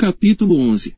Capítulo 11.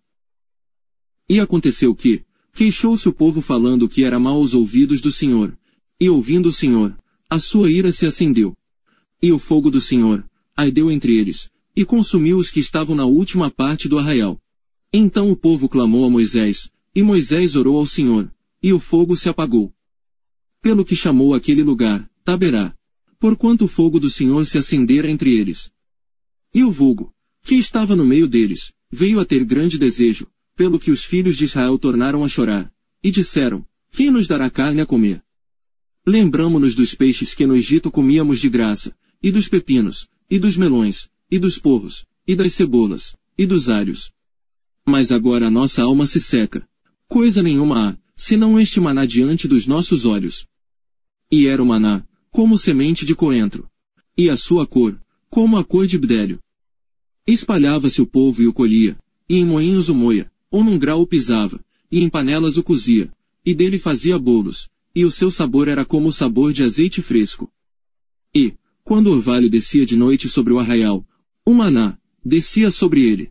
E aconteceu que, queixou-se o povo falando que era mal aos ouvidos do Senhor, e ouvindo o Senhor, a sua ira se acendeu. E o fogo do Senhor ardeu entre eles, e consumiu os que estavam na última parte do arraial. Então o povo clamou a Moisés, e Moisés orou ao Senhor, e o fogo se apagou. Pelo que chamou aquele lugar, Taberá, porquanto o fogo do Senhor se acendera entre eles. E o vulgo, que estava no meio deles, veio a ter grande desejo, pelo que os filhos de Israel tornaram a chorar, e disseram, quem nos dará carne a comer? Lembramo-nos dos peixes que no Egito comíamos de graça, e dos pepinos, e dos melões, e dos porros, e das cebolas, e dos alhos. Mas agora a nossa alma se seca. Coisa nenhuma há, senão este maná diante dos nossos olhos. E era o maná, como semente de coentro. E a sua cor, como a cor de bdelho. Espalhava-se o povo e o colhia, e em moinhos o moia, ou num grau o pisava, e em panelas o cozia, e dele fazia bolos, e o seu sabor era como o sabor de azeite fresco. E, quando o orvalho descia de noite sobre o arraial, o maná descia sobre ele.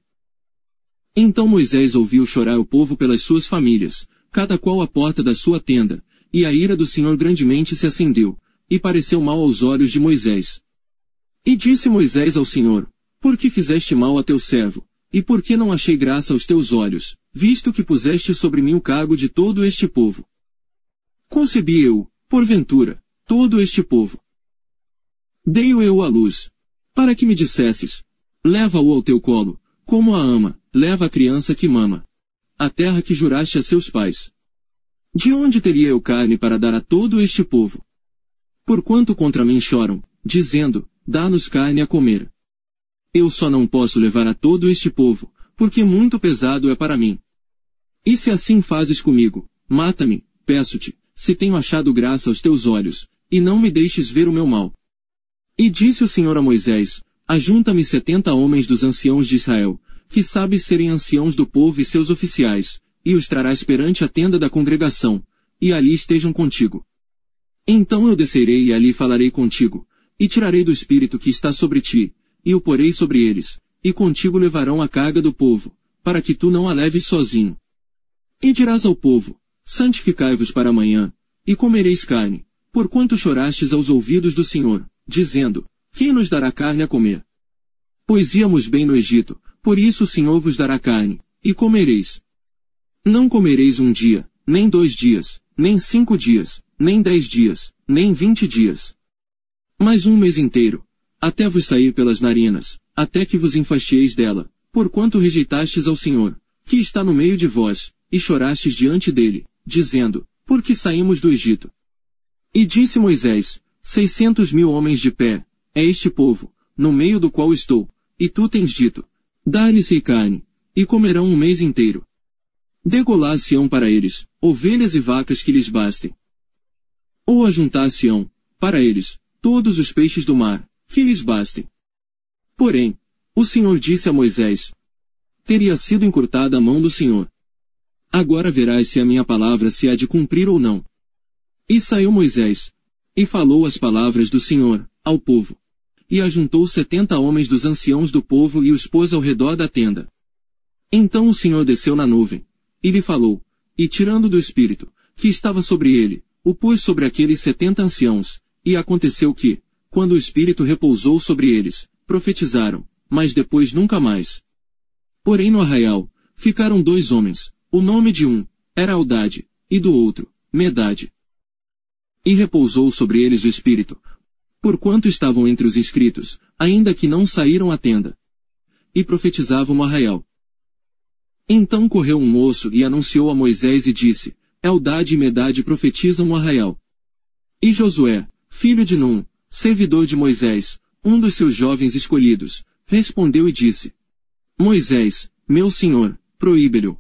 Então Moisés ouviu chorar o povo pelas suas famílias, cada qual à porta da sua tenda, e a ira do Senhor grandemente se acendeu, e pareceu mal aos olhos de Moisés. E disse Moisés ao Senhor, por que fizeste mal a teu servo, e por que não achei graça aos teus olhos, visto que puseste sobre mim o cargo de todo este povo? Concebi eu, porventura, todo este povo. Dei-o eu à luz, para que me dissesses, leva-o ao teu colo, como a ama, leva a criança que mama. A terra que juraste a seus pais. De onde teria eu carne para dar a todo este povo? Porquanto contra mim choram, dizendo, dá-nos carne a comer. Eu só não posso levar a todo este povo, porque muito pesado é para mim. E se assim fazes comigo, mata-me, peço-te, se tenho achado graça aos teus olhos, e não me deixes ver o meu mal. E disse o Senhor a Moisés, ajunta-me 70 homens dos anciãos de Israel, que sabes serem anciãos do povo e seus oficiais, e os trarás perante a tenda da congregação, e ali estejam contigo. Então eu descerei e ali falarei contigo, e tirarei do espírito que está sobre ti, e o porei sobre eles, e contigo levarão a carga do povo, para que tu não a leves sozinho. E dirás ao povo, santificai-vos para amanhã, e comereis carne, porquanto chorastes aos ouvidos do Senhor, dizendo, quem nos dará carne a comer? Pois íamos bem no Egito, por isso o Senhor vos dará carne, e comereis. Não comereis um dia, nem 2 dias, nem 5 dias, nem 10 dias, nem 20 dias. Mas um mês inteiro, até vos sair pelas narinas, até que vos enfasteis dela, porquanto rejeitastes ao Senhor, que está no meio de vós, e chorastes diante dele, dizendo, por que saímos do Egito? E disse Moisés, 600.000 homens de pé, é este povo, no meio do qual estou, e tu tens dito, dá-lhe-se carne, e comerão um mês inteiro. Degolar-se-ão para eles, ovelhas e vacas que lhes bastem. Ou ajuntar-se-ão, para eles, todos os peixes do mar, que lhes bastem. Porém, o Senhor disse a Moisés, teria sido encurtada a mão do Senhor. Agora verás se a minha palavra se há de cumprir ou não. E saiu Moisés, e falou as palavras do Senhor, ao povo. E ajuntou 70 homens dos anciãos do povo e os pôs ao redor da tenda. Então o Senhor desceu na nuvem, e lhe falou, e tirando do Espírito, que estava sobre ele, o pôs sobre aqueles 70 anciãos, e aconteceu que, quando o Espírito repousou sobre eles, profetizaram, mas depois nunca mais. Porém no arraial, ficaram 2 homens, o nome de um era Eldade, e do outro, Medade. E repousou sobre eles o Espírito, porquanto estavam entre os inscritos, ainda que não saíram à tenda. E profetizavam no arraial. Então correu um moço e anunciou a Moisés e disse, Eldade e Medade profetizam no arraial. E Josué, filho de Num, servidor de Moisés, um dos seus jovens escolhidos, respondeu e disse, Moisés, meu senhor, proíbe-lhe.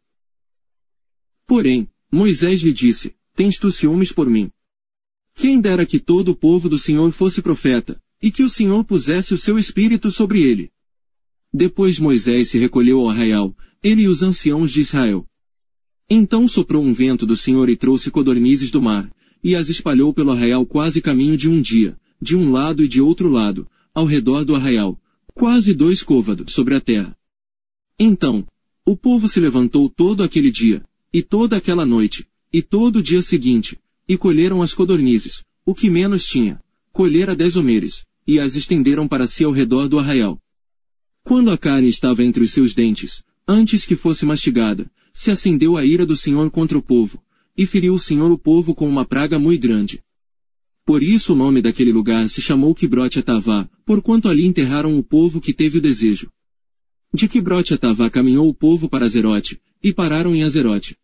Porém, Moisés lhe disse, tens tu ciúmes por mim? Quem dera que todo o povo do Senhor fosse profeta, e que o Senhor pusesse o seu espírito sobre ele. Depois Moisés se recolheu ao arraial, ele e os anciãos de Israel. Então soprou um vento do Senhor e trouxe codornizes do mar, e as espalhou pelo arraial quase caminho de um dia, de um lado e de outro lado, ao redor do arraial, quase 2 côvados sobre a terra. Então, O povo se levantou todo aquele dia, e toda aquela noite, e todo o dia seguinte, e colheram as codornizes, o que menos tinha, colhera 10 homeres, e as estenderam para si ao redor do arraial. Quando a carne estava entre os seus dentes, antes que fosse mastigada, se acendeu a ira do Senhor contra o povo, e feriu o Senhor o povo com uma praga muito grande. Por isso o nome daquele lugar se chamou Quibrote-Atavá, porquanto ali enterraram o povo que teve o desejo. De Quibrote-Atavá caminhou o povo para Azerote, e pararam em Azerote.